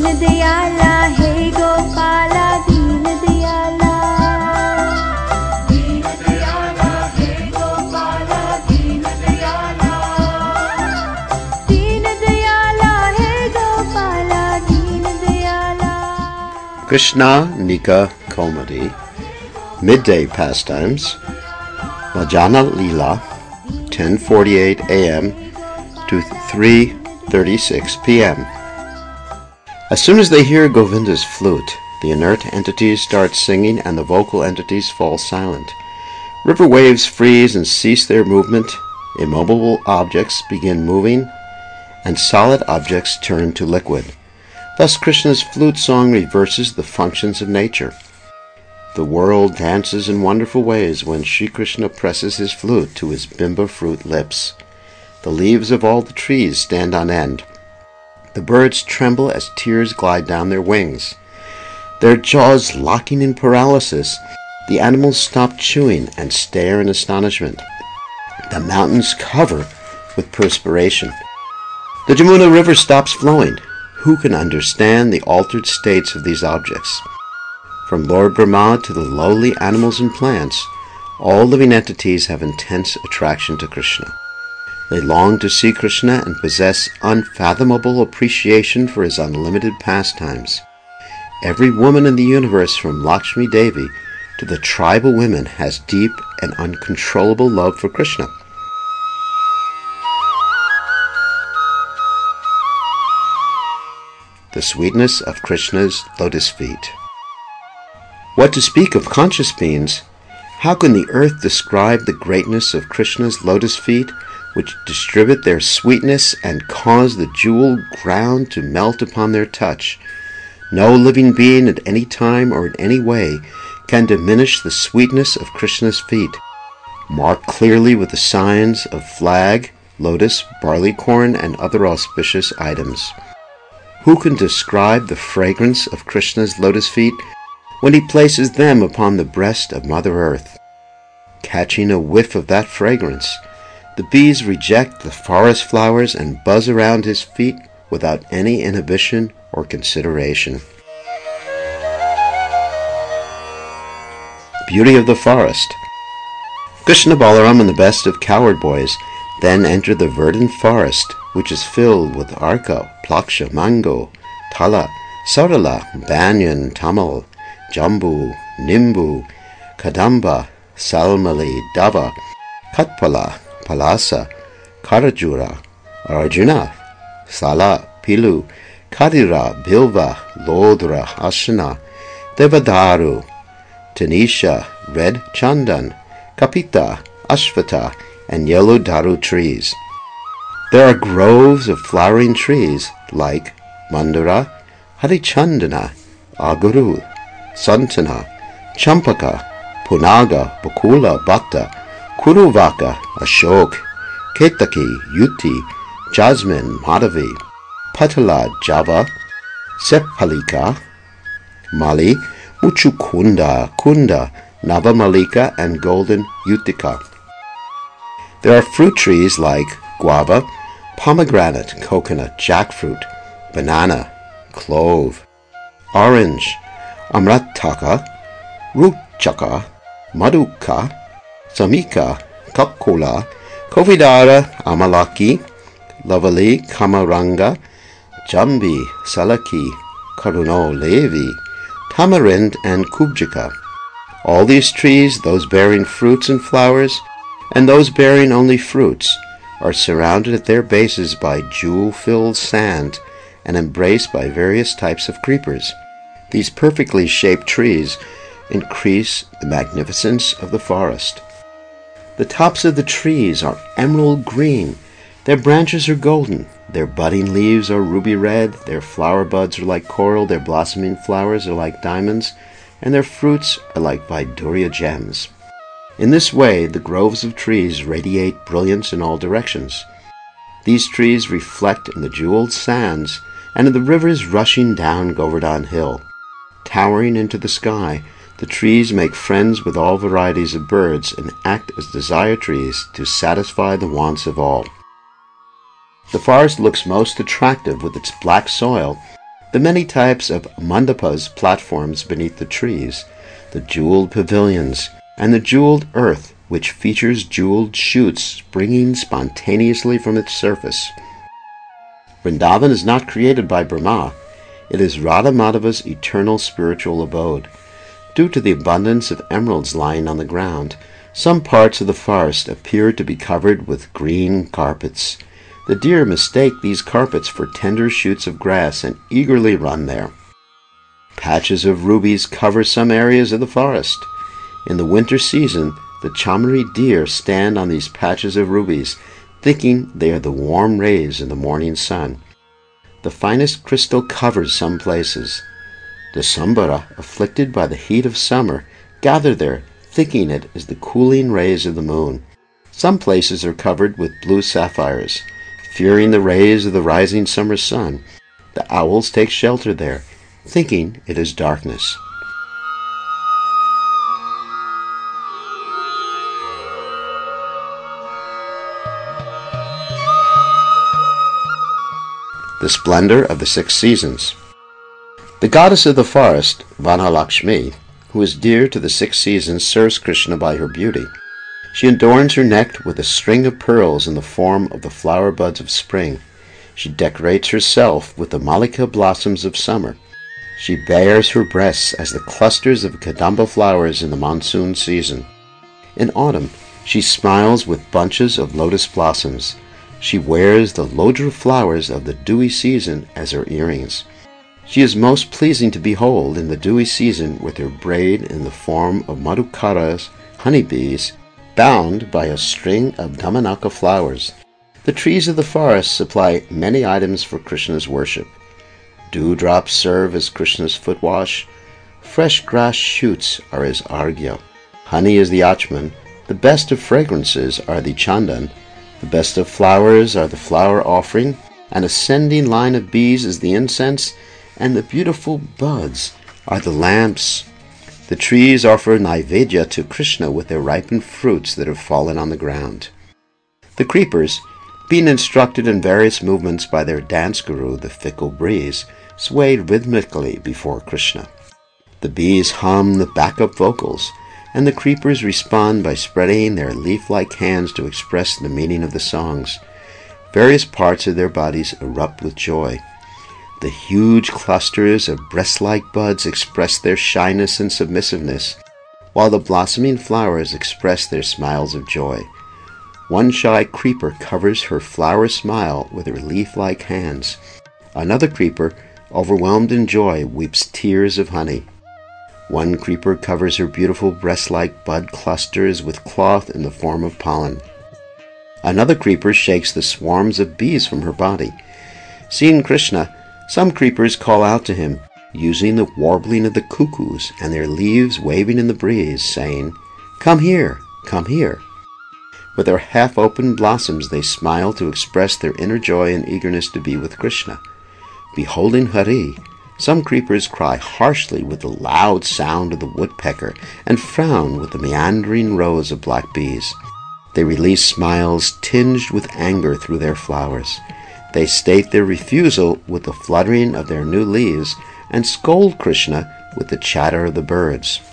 Deen Dayala, Hey Gopala, Deen Dayala. Deen Dayala, Hey Gopala, Deen Dayala. Deen Dayala, Hey Gopala, Deen Dayala. Krishna Nika Komedi, Midday Pastimes, Madhyana Leela, 10:48 a.m. to 3:36 p.m. As soon as they hear Govinda's flute, the inert entities start singing and the vocal entities fall silent. River waves freeze and cease their movement, immovable objects begin moving, and solid objects turn to liquid. Thus Krishna's flute song reverses the functions of nature. The world dances in wonderful ways when Sri Krishna presses his flute to his bimba fruit lips. The leaves of all the trees stand on end. The birds tremble as tears glide down their wings. Their jaws locking in paralysis, the animals stop chewing and stare in astonishment. The mountains cover with perspiration. The Jamuna River stops flowing. Who can understand the altered states of these objects? From Lord Brahma to the lowly animals and plants, all living entities have intense attraction to Krishna. They long to see Krishna and possess unfathomable appreciation for his unlimited pastimes. Every woman in the universe, from Lakshmi Devi to the tribal women, has deep and uncontrollable love for Krishna. The sweetness of Krishna's lotus feet. What to speak of conscious beings? How can the earth describe the greatness of Krishna's lotus feet, which distribute their sweetness and cause the jeweled ground to melt upon their touch? No living being at any time or in any way can diminish the sweetness of Krishna's feet, marked clearly with the signs of flag, lotus, barley corn, and other auspicious items. Who can describe the fragrance of Krishna's lotus feet when he places them upon the breast of Mother Earth? Catching a whiff of that fragrance, the bees reject the forest flowers and buzz around his feet without any inhibition or consideration. Beauty of the forest. Krishna, Balaram, and the best of cowherd boys then enter the verdant forest, which is filled with arka, plaksha, mango, tala, sarala, banyan, tamal, jambu, nimbu, kadamba, salmali, dava, katpala, palasa, karajura, arjuna, sala, pilu, kadira, bilva, lodra, ashana, devadaru, tanisha, red chandan, kapita, ashvata, and yellow daru trees. There are groves of flowering trees like mandara, harichandana, aguru, santana, champaka, punaga, bakula, bhatta, kuruvaka, ashok, ketaki, yuti, jasmine, madhavi, patala, java, sepalika, mali, muchukunda, kunda, navamalika, and golden utica. There are fruit trees like guava, pomegranate, coconut, jackfruit, banana, clove, orange, amrataka, ruchaka, maduka, samika, kapkola, kovidara, amalaki, lavali, kamaranga, jambi, salaki, karuno, levi, tamarind, and kubjika. All these trees, those bearing fruits and flowers, and those bearing only fruits, are surrounded at their bases by jewel-filled sand and embraced by various types of creepers. These perfectly shaped trees increase the magnificence of the forest. The tops of the trees are emerald green, their branches are golden, their budding leaves are ruby red, their flower buds are like coral, their blossoming flowers are like diamonds, and their fruits are like Vaidurya gems. In this way, the groves of trees radiate brilliance in all directions. These trees reflect in the jeweled sands and in the rivers rushing down Govardhan Hill. Towering into the sky, the trees make friends with all varieties of birds and act as desire trees to satisfy the wants of all. The forest looks most attractive with its black soil, The many types of mandapas, platforms beneath the trees, the jeweled pavilions, and the jeweled earth, which features jeweled shoots springing spontaneously from its surface. Vrindavan is not created by Brahma. It is Radha Madhava's eternal spiritual abode. Due to the abundance of emeralds lying on the ground, some parts of the forest appear to be covered with green carpets. The deer mistake these carpets for tender shoots of grass and eagerly run there. Patches of rubies cover some areas of the forest. In the winter season, the Chamari deer stand on these patches of rubies, thinking they are the warm rays of the morning sun. The finest crystal covers some places. The Sambara, afflicted by the heat of summer, gather there, thinking it is the cooling rays of the moon. Some places are covered with blue sapphires. Fearing the rays of the rising summer sun, the owls take shelter there, thinking it is darkness. The splendor of the 6 seasons. The goddess of the forest, Vanalakshmi, who is dear to the 6 seasons, serves Krishna by her beauty. She adorns her neck with a string of pearls in the form of the flower buds of spring. She decorates herself with the malika blossoms of summer. She bares her breasts as the clusters of kadamba flowers in the monsoon season. In autumn, she smiles with bunches of lotus blossoms. She wears the lodra flowers of the dewy season as her earrings. She is most pleasing to behold in the dewy season with her braid in the form of madhukaras, honeybees, bound by a string of Damanaka flowers. The trees of the forest supply many items for Krishna's worship. Dewdrops serve as Krishna's foot wash. Fresh grass shoots are his arghya. Honey is the achman. The best of fragrances are the chandan. The best of flowers are the flower offering. An ascending line of bees is the incense, and the beautiful buds are the lamps. The trees offer naivedya to Krishna with their ripened fruits that have fallen on the ground. The creepers, being instructed in various movements by their dance guru, the fickle breeze, swayed rhythmically before Krishna. The bees hum the backup vocals, and the creepers respond by spreading their leaf-like hands to express the meaning of the songs. Various parts of their bodies erupt with joy. The huge clusters of breast-like buds express their shyness and submissiveness, while the blossoming flowers express their smiles of joy. One shy creeper covers her flower smile with her leaf-like hands. Another creeper, overwhelmed in joy, weeps tears of honey. One creeper covers her beautiful breast-like bud clusters with cloth in the form of pollen. Another creeper shakes the swarms of bees from her body. Seeing Krishna, some creepers call out to him, using the warbling of the cuckoos and their leaves waving in the breeze, saying, "Come here, come here." With their half-opened blossoms they smile to express their inner joy and eagerness to be with Krishna. Beholding Hari, some creepers cry harshly with the loud sound of the woodpecker and frown with the meandering rows of black bees. They release smiles tinged with anger through their flowers. They state their refusal with the fluttering of their new leaves and scold Krishna with the chatter of the birds.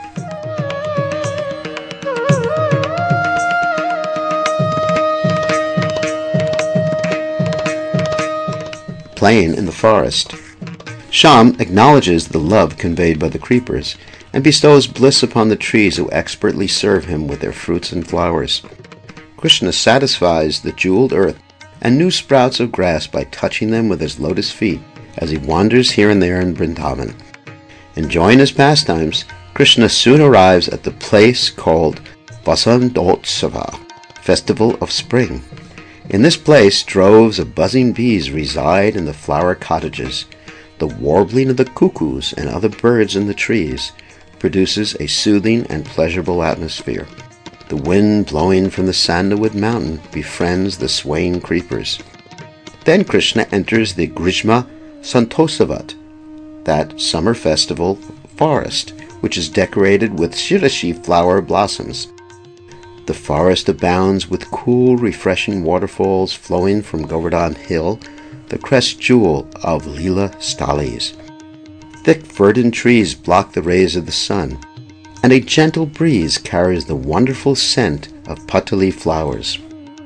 Playing in the forest. Shyam acknowledges the love conveyed by the creepers and bestows bliss upon the trees who expertly serve him with their fruits and flowers. Krishna satisfies the jeweled earth and new sprouts of grass by touching them with his lotus feet as he wanders here and there in Vrindavan. Enjoying his pastimes, Krishna soon arrives at the place called Vasantotsava, Festival of Spring. In this place, droves of buzzing bees reside in the flower cottages. The warbling of the cuckoos and other birds in the trees produces a soothing and pleasurable atmosphere. The wind blowing from the sandalwood mountain befriends the swaying creepers. Then Krishna enters the Grishma Santosava, that summer festival forest, which is decorated with shirashi flower blossoms. The forest abounds with cool, refreshing waterfalls flowing from Govardhan Hill, the crest jewel of Lila Stalis. Thick verdant trees block the rays of the sun, and a gentle breeze carries the wonderful scent of patali flowers.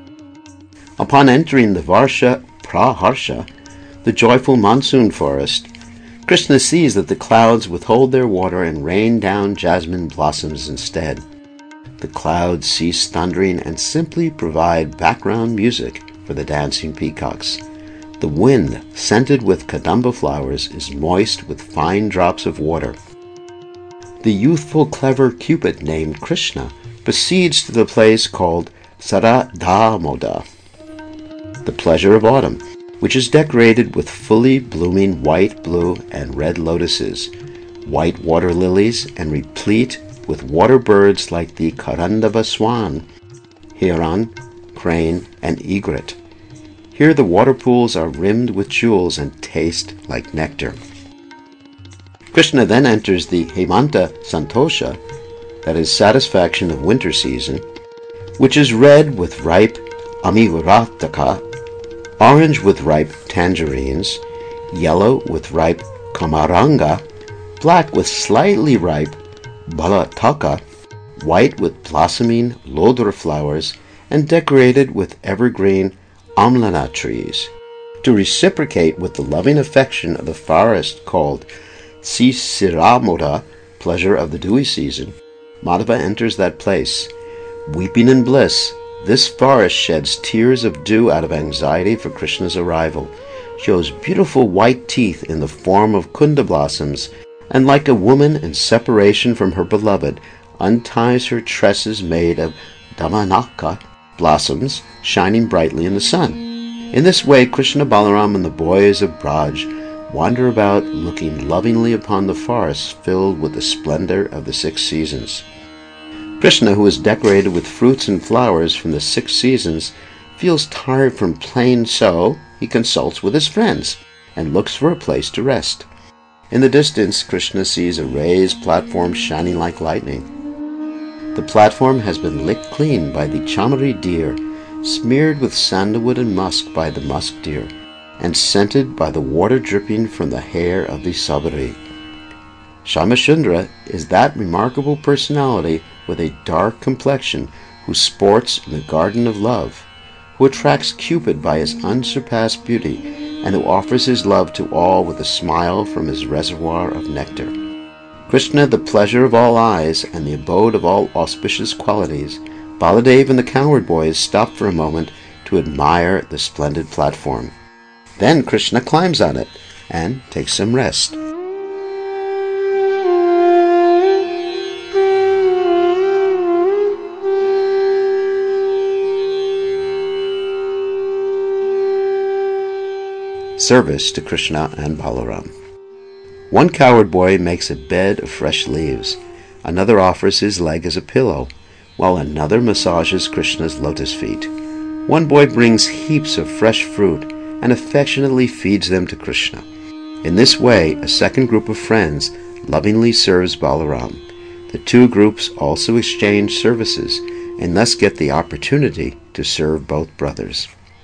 Upon entering the Varsha Praharsha, the joyful monsoon forest, Krishna sees that the clouds withhold their water and rain down jasmine blossoms instead. The clouds cease thundering and simply provide background music for the dancing peacocks. The wind, scented with kadamba flowers, is moist with fine drops of water. The youthful, clever Cupid named Krishna proceeds to the place called Saradamoda, the pleasure of autumn, which is decorated with fully blooming white, blue, and red lotuses, white water lilies, and replete with water birds like the Karandava swan, heron, crane, and egret. Here the water pools are rimmed with jewels and taste like nectar. Krishna then enters the Hemanta Santosha, that is satisfaction of winter season, which is red with ripe Amivarataka, orange with ripe tangerines, yellow with ripe Kamaranga, black with slightly ripe Balataka, white with blossoming Lodra flowers, and decorated with evergreen Amlana trees. To reciprocate with the loving affection of the forest called Sisiramoda, pleasure of the dewy season, Madhava enters that place. Weeping in bliss, this forest sheds tears of dew out of anxiety for Krishna's arrival, shows beautiful white teeth in the form of kunda blossoms, and like a woman in separation from her beloved, unties her tresses made of damanaka blossoms shining brightly in the sun. In this way, Krishna, Balaram, and the boys of Braj wander about looking lovingly upon the forest filled with the splendor of the 6 seasons. Krishna, who is decorated with fruits and flowers from the 6 seasons, feels tired from playing, so he consults with his friends and looks for a place to rest. In the distance, Krishna sees a raised platform shining like lightning. The platform has been licked clean by the chamari deer, smeared with sandalwood and musk by the musk deer, and scented by the water dripping from the hair of the sabari. Shamashundra is that remarkable personality with a dark complexion who sports in the garden of love, who attracts Cupid by his unsurpassed beauty, and who offers his love to all with a smile from his reservoir of nectar. Krishna, the pleasure of all eyes and the abode of all auspicious qualities, Baladev and the cowherd boys stop for a moment to admire the splendid platform. Then Krishna climbs on it and takes some rest. Service to Krishna and Balaram. One cowherd boy makes a bed of fresh leaves, another offers his leg as a pillow, while another massages Krishna's lotus feet. One boy brings heaps of fresh fruit and affectionately feeds them to Krishna. In this way, a second group of friends lovingly serves Balaram. The 2 groups also exchange services and thus get the opportunity to serve both brothers.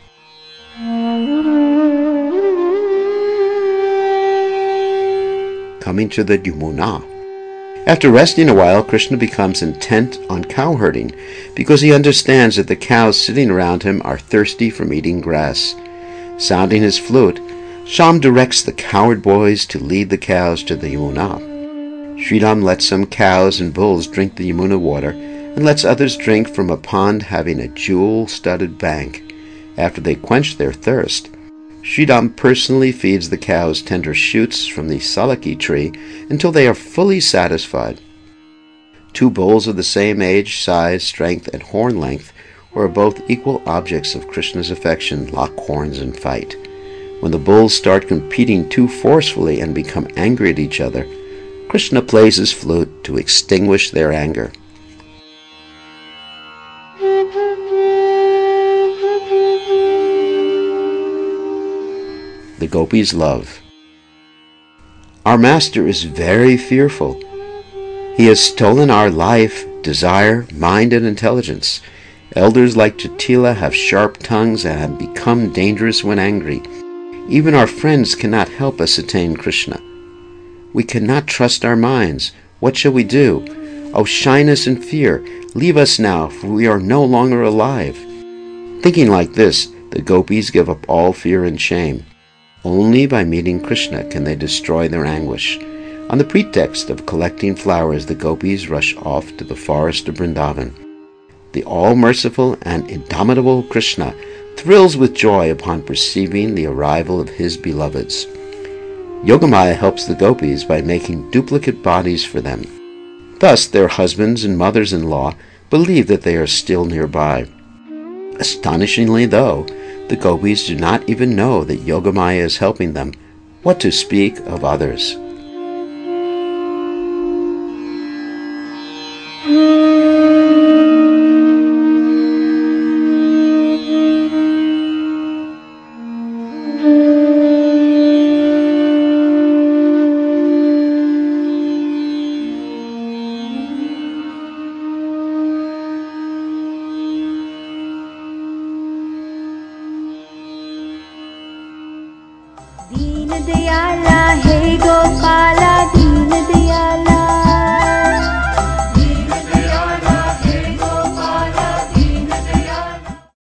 Coming to the Yamuna. After resting a while, Krishna becomes intent on cow herding because he understands that the cows sitting around him are thirsty from eating grass. Sounding his flute, Sham directs the cowherd boys to lead the cows to the Yamuna. Sridham lets some cows and bulls drink the Yamuna water and lets others drink from a pond having a jewel-studded bank. After they quench their thirst, Sridham personally feeds the cows tender shoots from the salaki tree until they are fully satisfied. 2 bulls of the same age, size, strength, and horn length, who are both equal objects of Krishna's affection, lock horns and fight. When the bulls start competing too forcefully and become angry at each other, Krishna plays his flute to extinguish their anger. The gopis' love. Our master is very fearful. He has stolen our life, desire, mind, and intelligence. Elders like Jatila have sharp tongues and have become dangerous when angry. Even our friends cannot help us attain Krishna. We cannot trust our minds. What shall we do? O shyness and fear, leave us now, for we are no longer alive. Thinking like this, the gopis give up all fear and shame. Only by meeting Krishna can they destroy their anguish. On the pretext of collecting flowers, the gopis rush off to the forest of Vrindavan. The all-merciful and indomitable Krishna thrills with joy upon perceiving the arrival of his beloveds. Yogamaya helps the gopis by making duplicate bodies for them. Thus their husbands and mothers-in-law believe that they are still nearby. Astonishingly, though, the gopis do not even know that Yogamaya is helping them. What to speak of others? Deen Dayala